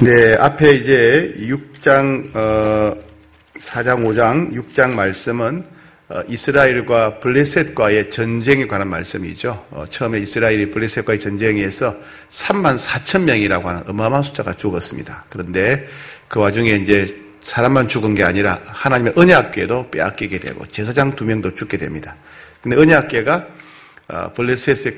네, 앞에 이제 6장, 4장, 5장, 6장 말씀은 이스라엘과 블레셋과의 전쟁에 관한 말씀이죠. 처음에 이스라엘이 블레셋과의 전쟁에서 34,000명이라고 하는 어마어마한 숫자가 죽었습니다. 그런데 그 와중에 이제 사람만 죽은 게 아니라 하나님의 언약궤도 빼앗기게 되고 제사장 2명도 죽게 됩니다. 근데 언약궤가 블레셋에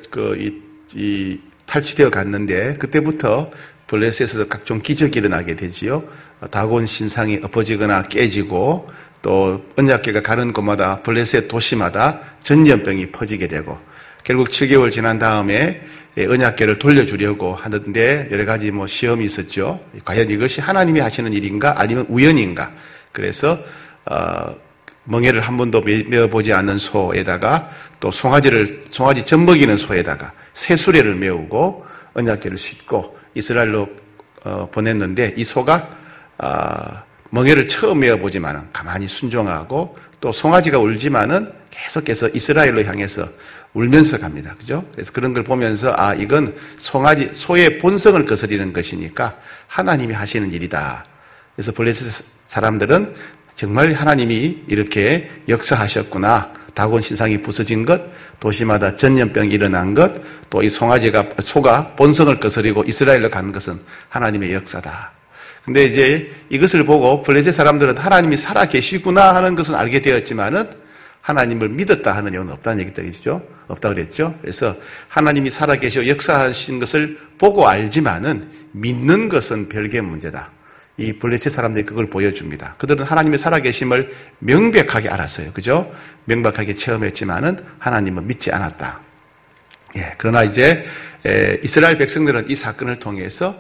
탈취되어 갔는데 그때부터 블레셋에서 각종 기적이 일어나게 되지요. 다곤 신상이 엎어지거나 깨지고 또 언약궤가 가는 곳마다 블레셋 도시마다 전염병이 퍼지게 되고 결국 7개월 지난 다음에 언약궤를 돌려주려고 하는데 여러 가지 시험이 있었죠. 과연 이것이 하나님이 하시는 일인가 아니면 우연인가. 그래서 멍에를 한 번도 메어보지 않는 소에다가 또 송아지 젖먹이는 소에다가 새수레를 메우고 언약궤를 싣고 이스라엘로 보냈는데 이 소가 멍에를 처음 메어보지만은 가만히 순종하고 또 송아지가 울지만은 계속해서 이스라엘로 향해서 울면서 갑니다. 그죠? 그래서 그런 걸 보면서 이건 소의 본성을 거스리는 것이니까 하나님이 하시는 일이다. 그래서 블레셋 사람들은 정말 하나님이 이렇게 역사하셨구나. 다곤 신상이 부서진 것, 도시마다 전염병이 일어난 것, 또 이 소가 본성을 거스리고 이스라엘로 간 것은 하나님의 역사다. 근데 이제 이것을 보고 블레셋 사람들은 하나님이 살아 계시구나 하는 것은 알게 되었지만은 하나님을 믿었다 하는 영은 없다는 얘기죠. 없다 그랬죠. 그래서 하나님이 살아 계시고 역사하신 것을 보고 알지만은 믿는 것은 별개의 문제다. 이 블레셋 사람들이 그걸 보여줍니다. 그들은 하나님의 살아계심을 명백하게 알았어요. 그죠? 명백하게 체험했지만은 하나님은 믿지 않았다. 예. 그러나 이제 이스라엘 백성들은 이 사건을 통해서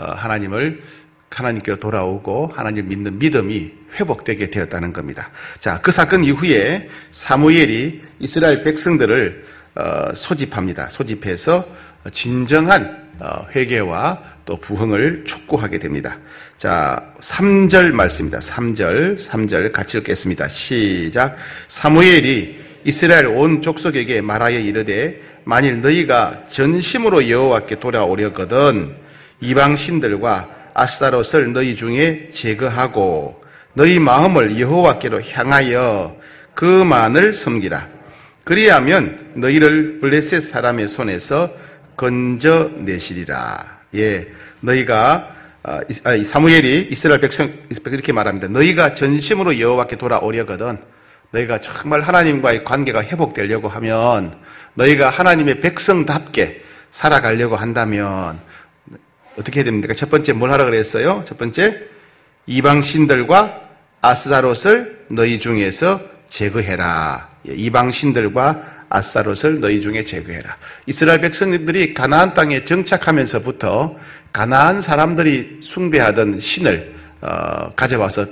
하나님께로 돌아오고 하나님을 믿는 믿음이 회복되게 되었다는 겁니다. 자, 그 사건 이후에 사무엘이 이스라엘 백성들을 소집합니다. 소집해서 진정한 회개와 또 부흥을 촉구하게 됩니다. 자, 3절 말씀입니다. 3절 같이 읽겠습니다. 시작. 사무엘이 이스라엘 온 족속에게 말하여 이르되 만일 너희가 전심으로 여호와께 돌아오려거든 이방 신들과 아스타롯을 너희 중에 제거하고 너희 마음을 여호와께로 향하여 그만을 섬기라. 그리하면 너희를 블레셋 사람의 손에서 건져내시리라. 예, 너희가 사무엘이 이스라엘 백성 이렇게 말합니다. 너희가 전심으로 여호와께 돌아오려거든 너희가 정말 하나님과의 관계가 회복되려고 하면 너희가 하나님의 백성답게 살아가려고 한다면 어떻게 해야 됩니까? 첫 번째 뭘 하라 그랬어요? 첫 번째 이방 신들과 아스타롯을 너희 중에서 제거해라. 이방 신들과 아스타롯을 너희 중에 제거해라. 이스라엘 백성들이 가나안 땅에 정착하면서부터 가나안 사람들이 숭배하던 신을 가져와서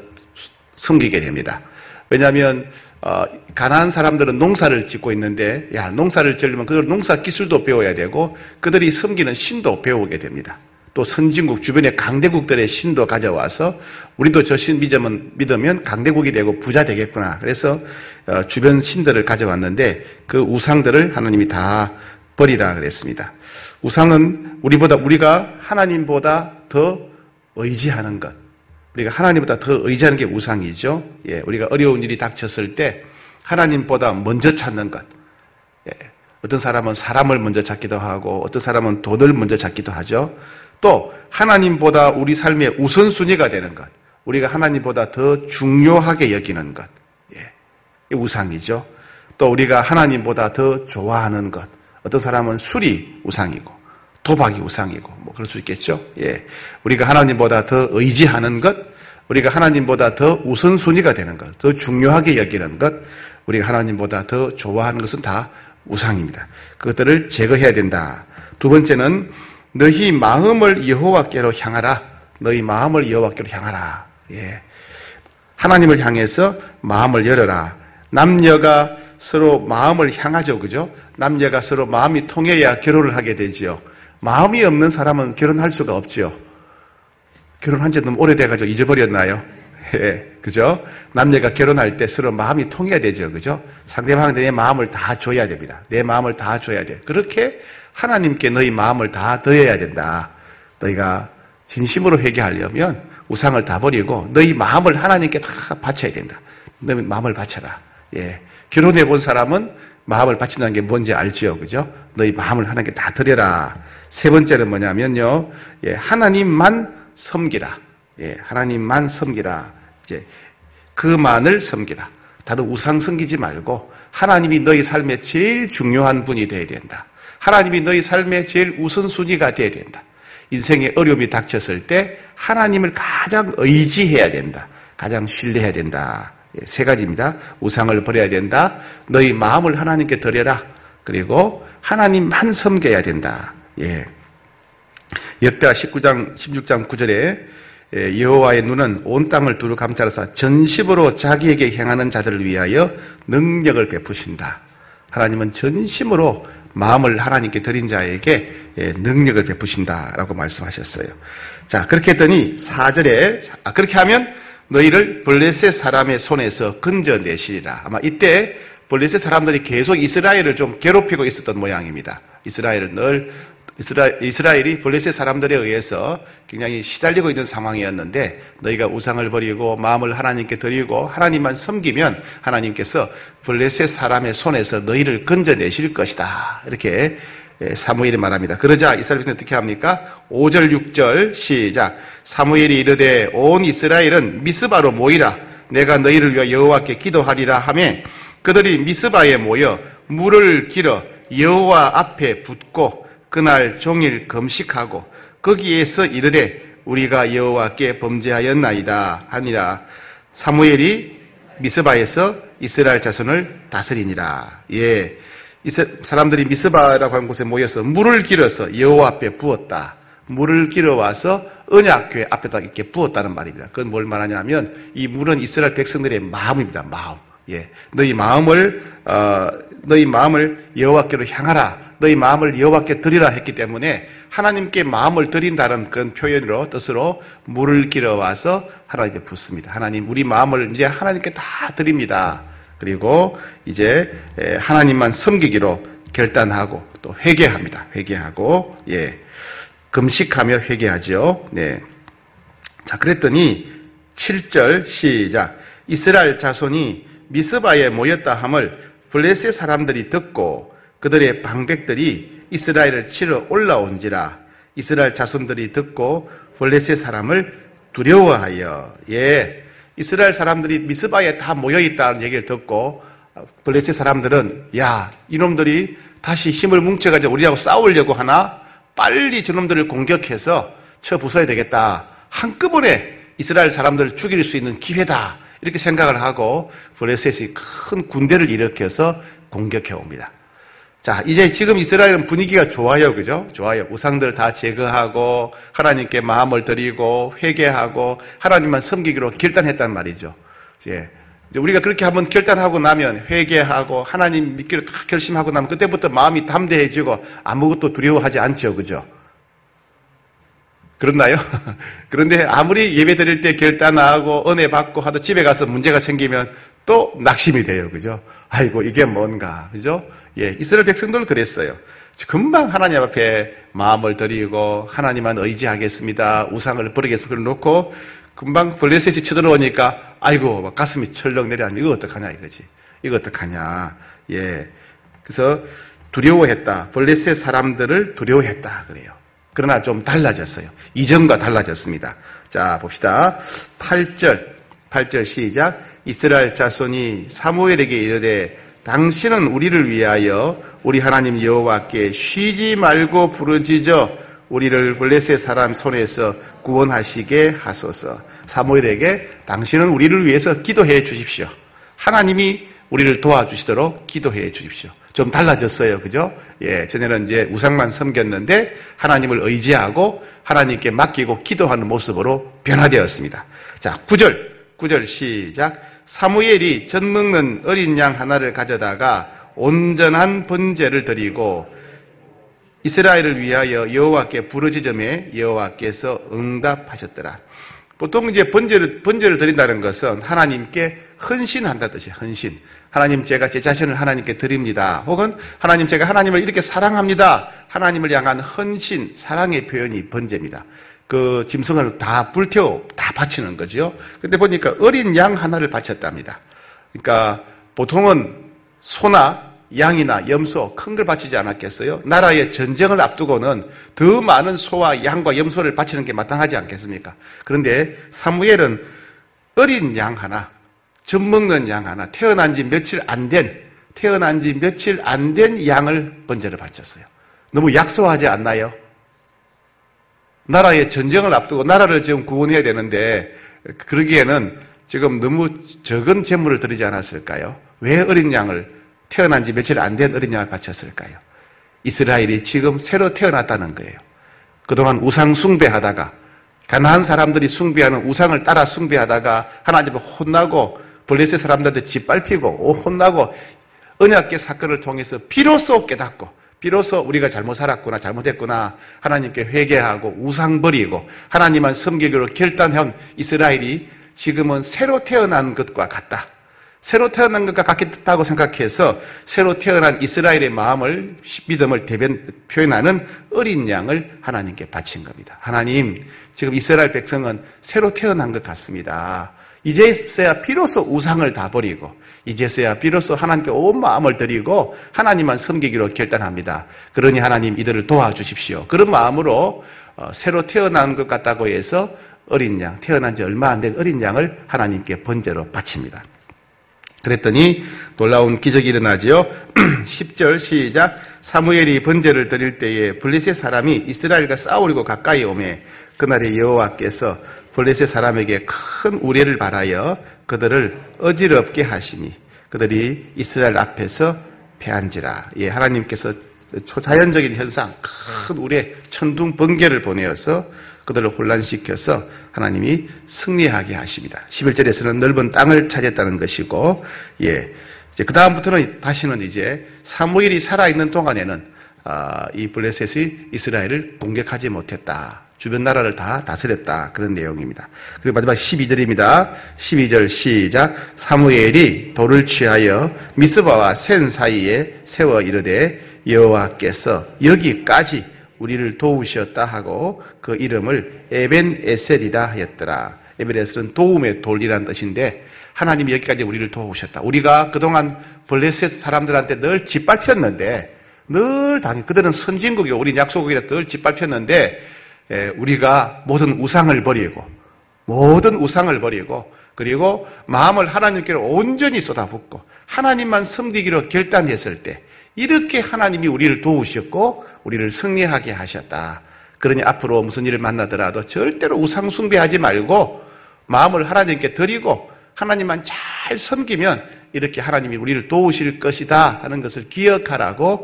섬기게 됩니다. 왜냐하면 가나안 사람들은 농사를 짓고 있는데 농사를 지으려면 그들 농사 기술도 배워야 되고 그들이 섬기는 신도 배우게 됩니다. 또 선진국 주변의 강대국들의 신도 가져와서 우리도 저 신 믿으면 강대국이 되고 부자 되겠구나. 그래서 주변 신들을 가져왔는데 그 우상들을 하나님이 다 버리라 그랬습니다. 우상은 우리가 하나님보다 더 의지하는 것. 우리가 하나님보다 더 의지하는 게 우상이죠. 예, 우리가 어려운 일이 닥쳤을 때 하나님보다 먼저 찾는 것. 예, 어떤 사람은 사람을 먼저 찾기도 하고 어떤 사람은 돈을 먼저 찾기도 하죠. 또 하나님보다 우리 삶의 우선순위가 되는 것. 우리가 하나님보다 더 중요하게 여기는 것. 예, 우상이죠. 또 우리가 하나님보다 더 좋아하는 것. 어떤 사람은 술이 우상이고 도박이 우상이고 그럴 수 있겠죠. 예, 우리가 하나님보다 더 의지하는 것, 우리가 하나님보다 더 우선순위가 되는 것, 더 중요하게 여기는 것, 우리가 하나님보다 더 좋아하는 것은 다 우상입니다. 그것들을 제거해야 된다. 두 번째는 너희 마음을 여호와께로 향하라. 너희 마음을 여호와께로 향하라. 예, 하나님을 향해서 마음을 열어라. 남녀가 서로 마음을 향하죠. 그죠? 남녀가 서로 마음이 통해야 결혼을 하게 되지요. 마음이 없는 사람은 결혼할 수가 없죠. 결혼한 지 너무 오래돼가지고 잊어버렸나요? 예, 그죠? 남녀가 결혼할 때 서로 마음이 통해야 되죠. 그죠? 상대방한테 내 마음을 다 줘야 됩니다. 내 마음을 다 줘야 돼. 그렇게 하나님께 너희 마음을 다 드려야 된다. 너희가 진심으로 회개하려면 우상을 다 버리고 너희 마음을 하나님께 다 바쳐야 된다. 너희 마음을 바쳐라. 예. 결혼해 본 사람은 마음을 바친다는 게 뭔지 알지요. 그죠? 너희 마음을 하나님께 다 드려라. 세 번째는 뭐냐면요. 예, 하나님만 섬기라. 예, 하나님만 섬기라. 이제 그만을 섬기라. 다른 우상 섬기지 말고 하나님이 너희 삶에 제일 중요한 분이 되어야 된다. 하나님이 너희 삶의 제일 우선순위가 되어야 된다. 인생의 어려움이 닥쳤을 때 하나님을 가장 의지해야 된다. 가장 신뢰해야 된다. 예, 세 가지입니다. 우상을 버려야 된다. 너희 마음을 하나님께 드려라. 그리고 하나님만 섬겨야 된다. 예. 역대하 16장 9절에 여호와의 눈은 온 땅을 두루 감찰하사 전심으로 자기에게 행하는 자들을 위하여 능력을 베푸신다. 하나님은 전심으로 마음을 하나님께 드린 자에게 능력을 베푸신다라고 말씀하셨어요. 자, 그렇게 했더니 4절에 그렇게 하면 너희를 블레셋 사람의 손에서 건져내시리라. 아마 이때 블레셋 사람들이 계속 이스라엘을 좀 괴롭히고 있었던 모양입니다. 이스라엘이 블레셋 사람들에 의해서 굉장히 시달리고 있는 상황이었는데 너희가 우상을 버리고 마음을 하나님께 드리고 하나님만 섬기면 하나님께서 블레셋 사람의 손에서 너희를 건져내실 것이다. 이렇게 사무엘이 말합니다. 그러자 이스라엘 백성이 어떻게 합니까? 5절 6절 시작. 사무엘이 이르되 온 이스라엘은 미스바로 모이라. 내가 너희를 위하여 여호와께 기도하리라 하며 그들이 미스바에 모여 물을 길어 여호와 앞에 붓고 그날 종일 금식하고 거기에서 이르되 우리가 여호와께 범죄하였나이다 하니라. 사무엘이 미스바에서 이스라엘 자손을 다스리니라. 예, 사람들이 미스바라고 하는 곳에 모여서 물을 길어서 여호와 앞에 부었다. 물을 길어와서 언약궤 앞에다 이렇게 부었다는 말입니다. 그건 뭘 말하냐면 이 물은 이스라엘 백성들의 마음입니다. 마음. 예, 너희 마음을 여호와께로 향하라. 너희 마음을 여호와께 드리라 했기 때문에 하나님께 마음을 드린다는 그런 표현으로 뜻으로 물을 길어와서 하나님께 붓습니다. 하나님, 우리 마음을 이제 하나님께 다 드립니다. 그리고 이제 하나님만 섬기기로 결단하고 또 회개합니다. 회개하고 예, 금식하며 회개하죠. 네. 자, 그랬더니 7절 시작. 이스라엘 자손이 미스바에 모였다 함을 블레셋 사람들이 듣고 그들의 방백들이 이스라엘을 치러 올라온지라. 이스라엘 자손들이 듣고 블레셋 사람을 두려워하여. 예, 이스라엘 사람들이 미스바에 다 모여있다는 얘기를 듣고 블레셋 사람들은 야, 이놈들이 다시 힘을 뭉쳐가지고 우리하고 싸우려고 하나? 빨리 저놈들을 공격해서 쳐 부숴야 되겠다. 한꺼번에 이스라엘 사람들을 죽일 수 있는 기회다. 이렇게 생각을 하고 블레셋이 큰 군대를 일으켜서 공격해 옵니다. 자, 이제 지금 이스라엘은 분위기가 좋아요. 그죠? 좋아요. 우상들 다 제거하고 하나님께 마음을 드리고 회개하고 하나님만 섬기기로 결단했단 말이죠. 예. 이제 우리가 그렇게 한번 결단하고 나면 회개하고 하나님 믿기로 다 결심하고 나면 그때부터 마음이 담대해지고 아무것도 두려워하지 않죠. 그죠? 그렇나요? 그런데 아무리 예배 드릴 때 결단하고 은혜 받고 하도 집에 가서 문제가 생기면 또 낙심이 돼요. 그죠? 아이고, 이게 뭔가. 그죠? 예, 이스라엘 백성들 그랬어요. 금방 하나님 앞에 마음을 드리고 하나님만 의지하겠습니다. 우상을 버리겠습니다. 그래놓고 금방 블레셋이 쳐들어오니까 아이고, 막 가슴이 철렁 내려앉는 이거 어떡하냐 이거지. 이거 어떡하냐. 예. 그래서 두려워했다. 블레셋 사람들을 두려워했다. 그래요. 그러나 좀 달라졌어요. 이전과 달라졌습니다. 자, 봅시다. 8절 시작. 이스라엘 자손이 사무엘에게 이르되 당신은 우리를 위하여 우리 하나님 여호와께 쉬지 말고 부르짖어 우리를 블레셋 사람 손에서 구원하시게 하소서. 사무엘에게 당신은 우리를 위해서 기도해 주십시오. 하나님이 우리를 도와주시도록 기도해 주십시오. 좀 달라졌어요. 그죠? 예, 전에는 이제 우상만 섬겼는데 하나님을 의지하고 하나님께 맡기고 기도하는 모습으로 변화되었습니다. 자, 9절 시작. 사무엘이 젖 먹는 어린 양 하나를 가져다가 온전한 번제를 드리고 이스라엘을 위하여 여호와께 부르짖음에 여호와께서 응답하셨더라. 보통 이제 번제를 드린다는 것은 하나님께 헌신한다는 뜻이에요. 헌신. 하나님, 제가 제 자신을 하나님께 드립니다. 혹은 하나님, 제가 하나님을 이렇게 사랑합니다. 하나님을 향한 헌신, 사랑의 표현이 번제입니다. 그 짐승을 다 불태워 다 바치는 거죠. 근데 보니까 어린 양 하나를 바쳤답니다. 그러니까 보통은 소나 양이나 염소 큰 걸 바치지 않았겠어요? 나라의 전쟁을 앞두고는 더 많은 소와 양과 염소를 바치는 게 마땅하지 않겠습니까? 그런데 사무엘은 어린 양 하나, 젖 먹는 양 하나, 태어난 지 며칠 안 된 양을 번제로 바쳤어요. 너무 약소하지 않나요? 나라의 전쟁을 앞두고 나라를 지금 구원해야 되는데 그러기에는 지금 너무 적은 재물을 드리지 않았을까요? 왜 어린 양을, 태어난 지 며칠 안 된 어린 양을 바쳤을까요? 이스라엘이 지금 새로 태어났다는 거예요. 그동안 우상 숭배하다가, 가나안 사람들이 숭배하는 우상을 따라 숭배하다가 하나님을 혼나고 블레셋 사람들한테 짓밟히고 혼나고 언약궤 사건을 통해서 비로소 깨닫고 비로소 우리가 잘못 살았구나, 잘못했구나, 하나님께 회개하고 우상 버리고 하나님만 섬기기로 결단한 이스라엘이 지금은 새로 태어난 것과 같다. 새로 태어난 것과 같다고 생각해서 새로 태어난 이스라엘의 마음을, 믿음을 표현하는 어린 양을 하나님께 바친 겁니다. 하나님, 지금 이스라엘 백성은 새로 태어난 것 같습니다. 이제서야 비로소 우상을 다 버리고 이제서야 비로소 하나님께 온 마음을 드리고 하나님만 섬기기로 결단합니다. 그러니 하나님 이들을 도와주십시오. 그런 마음으로 새로 태어난 것 같다고 해서 어린 양, 태어난 지 얼마 안 된 어린 양을 하나님께 번제로 바칩니다. 그랬더니 놀라운 기적이 일어나지요. 10절 시작. 사무엘이 번제를 드릴 때에 블레셋 사람이 이스라엘과 싸우려고 가까이 오매 그날에 여호와께서 블레셋 사람에게 큰 우레를 발하여 그들을 어지럽게 하시니 그들이 이스라엘 앞에서 패한지라. 예, 하나님께서 초자연적인 현상, 큰 우레, 천둥, 번개를 보내어서 그들을 혼란시켜서 하나님이 승리하게 하십니다. 11절에서는 넓은 땅을 차지했다는 것이고, 예, 이제 그 다음부터는 다시는 이제 사무엘이 살아있는 동안에는 이 블레셋이 이스라엘을 공격하지 못했다. 주변 나라를 다 다스렸다. 그런 내용입니다. 그리고 마지막 12절입니다. 12절 시작. 사무엘이 돌을 취하여 미스바와 센 사이에 세워 이르되 여호와께서 여기까지 우리를 도우셨다 하고 그 이름을 에벤에셀이라 하였더라. 에벤에셀은 도움의 돌이라는 뜻인데 하나님이 여기까지 우리를 도우셨다. 우리가 그동안 블레셋 사람들한테 늘 짓밟혔는데 늘 그들은 선진국이고 우리는 약소국이라 늘 짓밟혔는데 우리가 모든 우상을 버리고 그리고 마음을 하나님께로 온전히 쏟아붓고 하나님만 섬기기로 결단했을 때 이렇게 하나님이 우리를 도우셨고 우리를 승리하게 하셨다. 그러니 앞으로 무슨 일을 만나더라도 절대로 우상 숭배하지 말고 마음을 하나님께 드리고 하나님만 잘 섬기면 이렇게 하나님이 우리를 도우실 것이다 하는 것을 기억하라고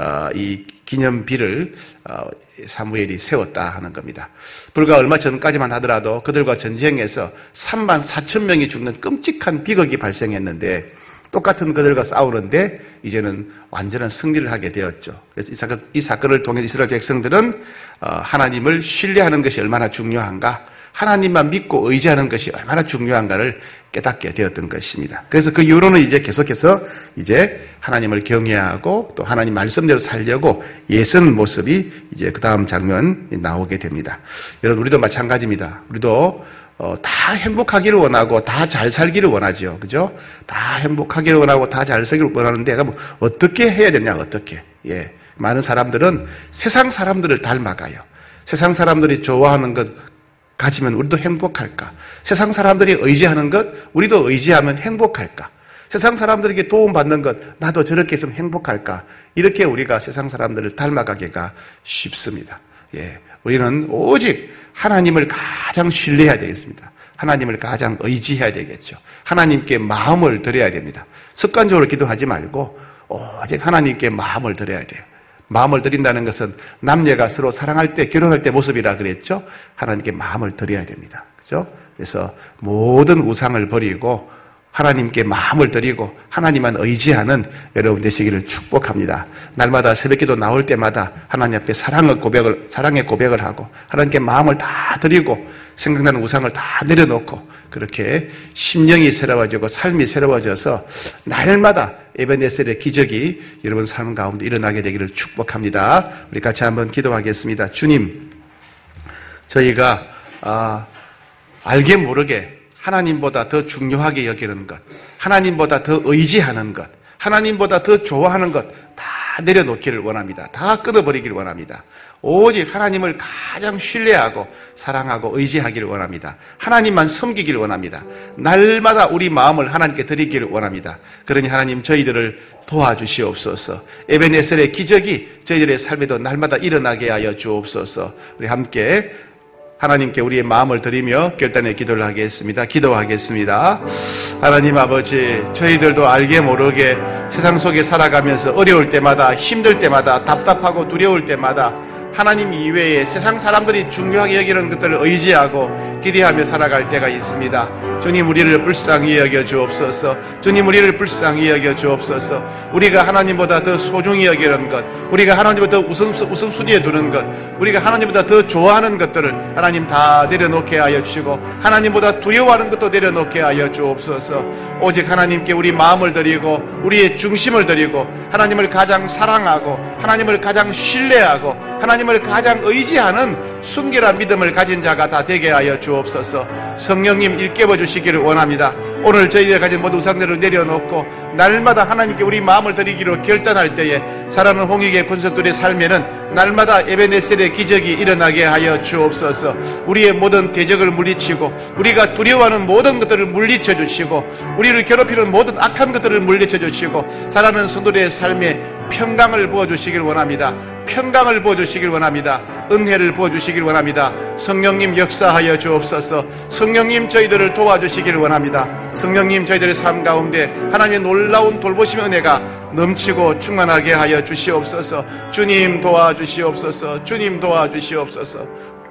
이 기념비를 사무엘이 세웠다 하는 겁니다. 불과 얼마 전까지만 하더라도 그들과 전쟁에서 3만 4천 명이 죽는 끔찍한 비극이 발생했는데 똑같은 그들과 싸우는데 이제는 완전한 승리를 하게 되었죠. 그래서 이 사건을 통해 이스라엘 백성들은 하나님을 신뢰하는 것이 얼마나 중요한가, 하나님만 믿고 의지하는 것이 얼마나 중요한가를 깨닫게 되었던 것입니다. 그래서 그 이후로는 이제 계속해서 이제 하나님을 경외하고 또 하나님 말씀대로 살려고 애쓰는 모습이 이제 그 다음 장면 나오게 됩니다. 여러분, 우리도 마찬가지입니다. 우리도 다 행복하기를 원하고 다 잘 살기를 원하죠. 그죠? 다 행복하기를 원하고 다 잘 살기를 원하는데 그럼 어떻게 해야 되냐, 어떻게. 예. 많은 사람들은 세상 사람들을 닮아가요. 세상 사람들이 좋아하는 것 가지면 우리도 행복할까? 세상 사람들이 의지하는 것, 우리도 의지하면 행복할까? 세상 사람들에게 도움받는 것, 나도 저렇게 있으면 행복할까? 이렇게 우리가 세상 사람들을 닮아가기가 쉽습니다. 예. 우리는 오직 하나님을 가장 신뢰해야 되겠습니다. 하나님을 가장 의지해야 되겠죠. 하나님께 마음을 드려야 됩니다. 습관적으로 기도하지 말고 오직 하나님께 마음을 드려야 돼요. 마음을 드린다는 것은 남녀가 서로 사랑할 때, 결혼할 때 모습이라 그랬죠. 하나님께 마음을 드려야 됩니다. 그죠? 그래서 모든 우상을 버리고 하나님께 마음을 드리고 하나님만 의지하는 여러분 되시기를 축복합니다. 날마다 새벽기도 나올 때마다 하나님 앞에 사랑의 고백을 하고 하나님께 마음을 다 드리고 생각나는 우상을 다 내려놓고 그렇게 심령이 새로워지고 삶이 새로워져서 날마다 에벤에셀의 기적이 여러분 삶 가운데 일어나게 되기를 축복합니다. 우리 같이 한번 기도하겠습니다. 주님, 저희가 알게 모르게 하나님보다 더 중요하게 여기는 것, 하나님보다 더 의지하는 것, 하나님보다 더 좋아하는 것 다 내려놓기를 원합니다. 다 끊어버리기를 원합니다. 오직 하나님을 가장 신뢰하고 사랑하고 의지하기를 원합니다. 하나님만 섬기기를 원합니다. 날마다 우리 마음을 하나님께 드리기를 원합니다. 그러니 하나님 저희들을 도와주시옵소서. 에베네셀의 기적이 저희들의 삶에도 날마다 일어나게 하여 주옵소서. 우리 함께 하나님께 우리의 마음을 드리며 결단의 기도를 하겠습니다. 기도하겠습니다. 하나님 아버지, 저희들도 알게 모르게 세상 속에 살아가면서 어려울 때마다, 힘들 때마다, 답답하고 두려울 때마다 하나님 이외에 세상 사람들이 중요하게 여기는 것들을 의지하고 기대하며 살아갈 때가 있습니다. 주님, 우리를 불쌍히 여겨 주옵소서. 주님, 우리를 불쌍히 여겨 주옵소서. 우리가 하나님보다 더 소중히 여기는 것, 우리가 하나님보다 더 우선순위에 두는 것, 우리가 하나님보다 더 좋아하는 것들을 하나님 다 내려놓게 하여 주시고, 하나님보다 두려워하는 것도 내려놓게 하여 주옵소서. 오직 하나님께 우리 마음을 드리고 우리의 중심을 드리고 하나님을 가장 사랑하고 하나님을 가장 신뢰하고 하나님을 가장 의지하는 순결한 믿음을 가진 자가 다 되게 하여 주옵소서. 성령님 일깨워 주시기를 원합니다. 오늘 저희가 가진 모든 우상들을 내려놓고 날마다 하나님께 우리 마음을 드리기로 결단할 때에 살아가는 홍익의 권속들의 삶에는 날마다 에베네셀의 기적이 일어나게 하여 주옵소서. 우리의 모든 대적을 물리치고 우리가 두려워하는 모든 것들을 물리쳐 주시고 우리를 괴롭히는 모든 악한 것들을 물리쳐 주시고 살아가는 성도들의 삶에 평강을 부어주시길 원합니다. 평강을 부어주시길 원합니다. 은혜를 부어주시길 원합니다. 성령님 역사하여 주옵소서. 성령님 저희들을 도와주시길 원합니다. 성령님 저희들의 삶 가운데 하나님의 놀라운 돌보심의 은혜가 넘치고 충만하게 하여 주시옵소서. 주님 도와주시옵소서. 주님 도와주시옵소서.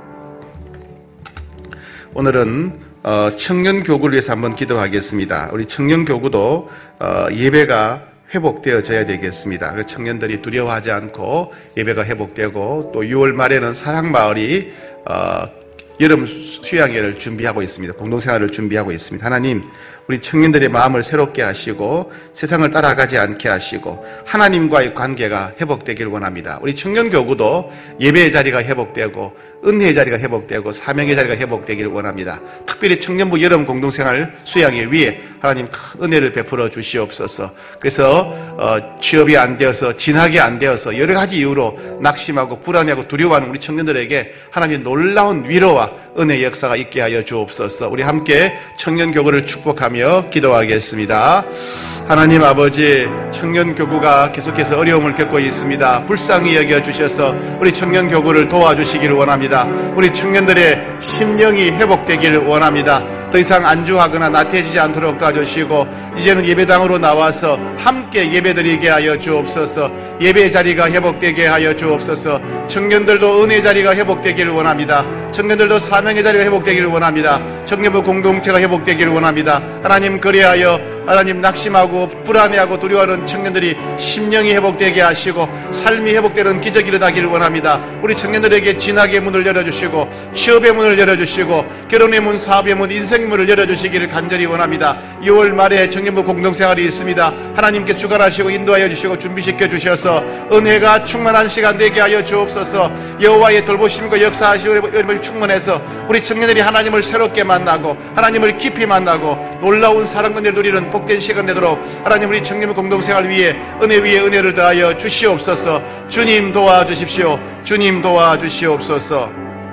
오늘은 청년교구를 위해서 한번 기도하겠습니다. 우리 청년교구도 예배가 회복되어져야 되겠습니다. 청년들이 두려워하지 않고 예배가 회복되고 또 6월 말에는 사랑마을이 여름 수양회를 준비하고 있습니다. 공동생활을 준비하고 있습니다. 하나님, 우리 청년들의 마음을 새롭게 하시고 세상을 따라가지 않게 하시고 하나님과의 관계가 회복되길 원합니다. 우리 청년교구도 예배의 자리가 회복되고 은혜의 자리가 회복되고 사명의 자리가 회복되기를 원합니다. 특별히 청년부 여름 공동생활 수양회 위에 하나님 큰 은혜를 베풀어 주시옵소서. 그래서 취업이 안 되어서 진학이 안 되어서 여러 가지 이유로 낙심하고 불안해하고 두려워하는 우리 청년들에게 하나님의 놀라운 위로와 은혜의 역사가 있게 하여 주옵소서. 우리 함께 청년교구를 축복하며 기도하겠습니다. 하나님 아버지, 청년교구가 계속해서 어려움을 겪고 있습니다. 불쌍히 여겨주셔서 우리 청년교구를 도와주시기를 원합니다. 우리 청년들의 심령이 회복되기를 원합니다. 더 이상 안주하거나 나태해지지 않도록 도와주시고 이제는 예배당으로 나와서 함께 예배드리게 하여 주옵소서. 예배의 자리가 회복되게 하여 주옵소서. 청년들도 은혜의 자리가 회복되기를 원합니다. 청년들도 사명의 자리가 회복되기를 원합니다. 청년부 공동체가 회복되기를 원합니다. 하나님, 그리하여 하나님 낙심하고 불안해하고 두려워하는 청년들이 심령이 회복되게 하시고 삶이 회복되는 기적이 일어나기를 원합니다. 우리 청년들에게 진학의 문을 열어주시고 취업의 문을 열어주시고 결혼의 문, 사업의 문, 인생의 문을 열어주시기를 간절히 원합니다. 6월 말에 청년부 공동생활이 있습니다. 하나님께 주관하시고 인도하여 주시고 준비시켜 주셔서 은혜가 충만한 시간 되게 하여 주옵소서. 여호와의 돌보심과 역사하시고 여러분이 충만해서 우리 청년들이 하나님을 새롭게 만나고 하나님을 깊이 만나고 놀라운 사랑과 은혜를 누리는 복된 시간 되도록 하나님 우리 청년부 공동생활 위에 은혜 위에 은혜를 더하여 주시옵소서. 주님 도와주십시오. 주님 도와주시옵소서.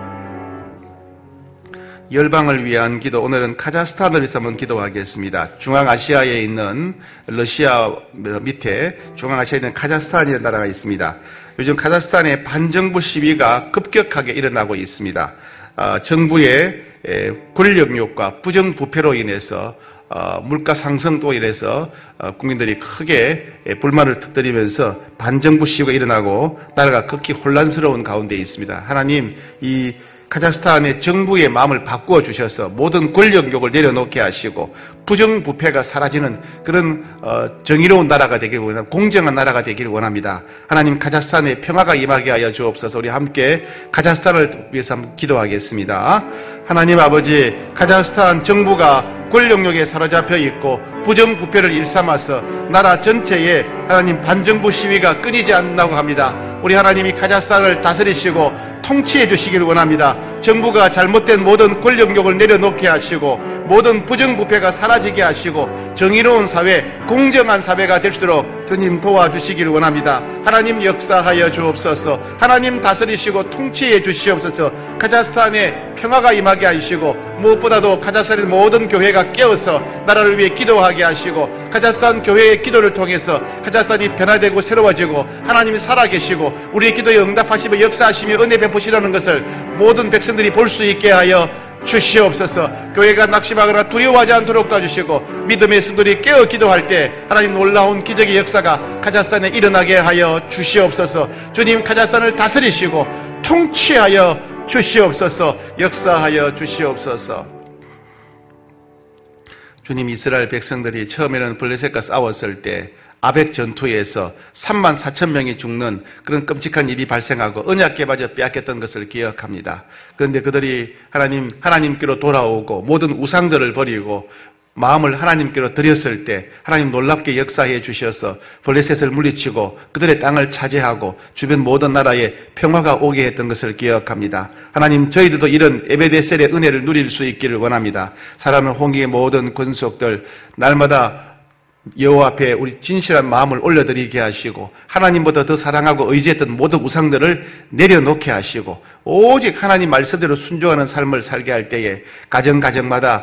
열방을 위한 기도, 오늘은 카자흐스탄을 위해서 한번 기도하겠습니다. 중앙아시아에 있는 러시아 밑에 중앙아시아에 있는 카자흐스탄이라는 나라가 있습니다. 요즘 카자흐스탄의 반정부 시위가 급격하게 일어나고 있습니다. 정부의 권력욕과 부정부패로 인해서 물가 상승도 인해서 국민들이 크게 불만을 터뜨리면서 반정부 시위가 일어나고 나라가 극히 혼란스러운 가운데 있습니다. 하나님, 이 카자흐스탄의 정부의 마음을 바꾸어 주셔서 모든 권력욕을 내려놓게 하시고 부정부패가 사라지는 그런 정의로운 나라가 되기를 원합니다. 공정한 나라가 되기를 원합니다. 하나님, 카자흐스탄에 평화가 임하게 하여 주옵소서. 우리 함께 카자흐스탄을 위해서 한번 기도하겠습니다. 하나님 아버지, 카자흐스탄 정부가 권력욕에 사로잡혀 있고 부정부패를 일삼아서 나라 전체에 하나님 반정부 시위가 끊이지 않는다고 합니다. 우리 하나님이 카자흐스탄을 다스리시고 통치해 주시기를 원합니다. 정부가 잘못된 모든 권력욕을 내려놓게 하시고 모든 부정부패가 사라지게 하시고 정의로운 사회, 공정한 사회가 될 수 있도록 주님 도와주시기를 원합니다. 하나님 역사하여 주옵소서. 하나님 다스리시고 통치해 주시옵소서. 카자흐스탄에 평화가 임하게 하시고 무엇보다도 카자흐스탄의 모든 교회가 깨어서 나라를 위해 기도하게 하시고 카자흐스탄 교회의 기도를 통해서 카자흐스탄이 변화되고 새로워지고 하나님이 살아계시고 우리의 기도에 응답하시며 역사하시며 은혜 베푸시라는 것을 모든 백성들이 볼 수 있게 하여 주시옵소서. 교회가 낙심하거나 두려워하지 않도록 도와주시고 믿음의 성도들이 깨어 기도할 때 하나님 놀라운 기적의 역사가 카자흐스탄에 일어나게 하여 주시옵소서. 주님 카자흐스탄을 다스리시고 통치하여 주시옵소서. 역사하여 주시옵소서. 주님, 이스라엘 백성들이 처음에는 블레셋과 싸웠을 때 아벡 전투에서 34,000명이 죽는 그런 끔찍한 일이 발생하고 언약궤 마저 빼앗겼던 것을 기억합니다. 그런데 그들이 하나님께로 돌아오고 모든 우상들을 버리고 마음을 하나님께로 드렸을 때 하나님 놀랍게 역사해 주셔서 블레셋을 물리치고 그들의 땅을 차지하고 주변 모든 나라에 평화가 오게 했던 것을 기억합니다. 하나님, 저희들도 이런 에베데셀의 은혜를 누릴 수 있기를 원합니다. 살아있는 홍해의 모든 권속들 날마다 여호와 앞에 우리 진실한 마음을 올려드리게 하시고 하나님보다 더 사랑하고 의지했던 모든 우상들을 내려놓게 하시고 오직 하나님 말씀대로 순종하는 삶을 살게 할 때에 가정마다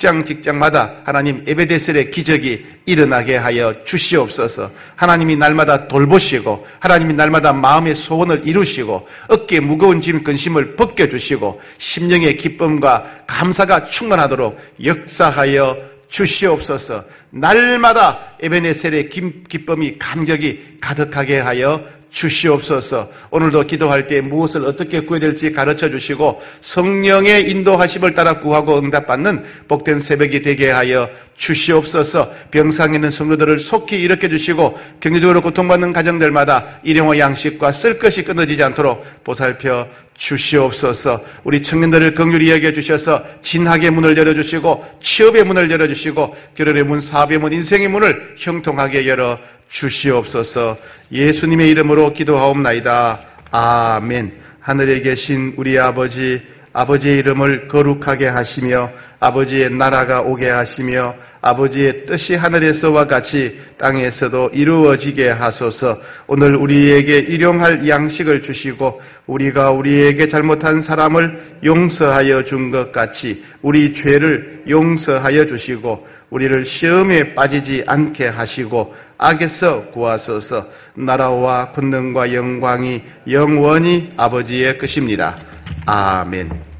직장마다 하나님 에베데셀의 기적이 일어나게 하여 주시옵소서. 하나님이 날마다 돌보시고 하나님이 날마다 마음의 소원을 이루시고 어깨에 무거운 짐 근심을 벗겨주시고 심령의 기쁨과 감사가 충만하도록 역사하여 주시옵소서. 날마다 에베네셀의 기쁨이 감격이 가득하게 하여 주시옵소서. 오늘도 기도할 때 무엇을 어떻게 구해야 될지 가르쳐 주시고 성령의 인도하심을 따라 구하고 응답받는 복된 새벽이 되게 하여 주시옵소서. 병상에 있는 성도들을 속히 일으켜 주시고 경제적으로 고통받는 가정들마다 일용할 양식과 쓸 것이 끊어지지 않도록 보살펴 주시옵소서. 우리 청년들을 긍휼히 여겨 주셔서 진학의 문을 열어주시고 취업의 문을 열어주시고 결혼의 문, 사업의 문, 인생의 문을 형통하게 열어 주시옵소서. 예수님의 이름으로 기도하옵나이다. 아멘. 하늘에 계신 우리 아버지, 아버지의 이름을 거룩하게 하시며 아버지의 나라가 오게 하시며 아버지의 뜻이 하늘에서와 같이 땅에서도 이루어지게 하소서. 오늘 우리에게 일용할 양식을 주시고 우리가 우리에게 잘못한 사람을 용서하여 준 것 같이 우리 죄를 용서하여 주시고 우리를 시험에 빠지지 않게 하시고 악에서 구하소서. 나라와 권능과 영광이 영원히 아버지의 것입니다. 아멘.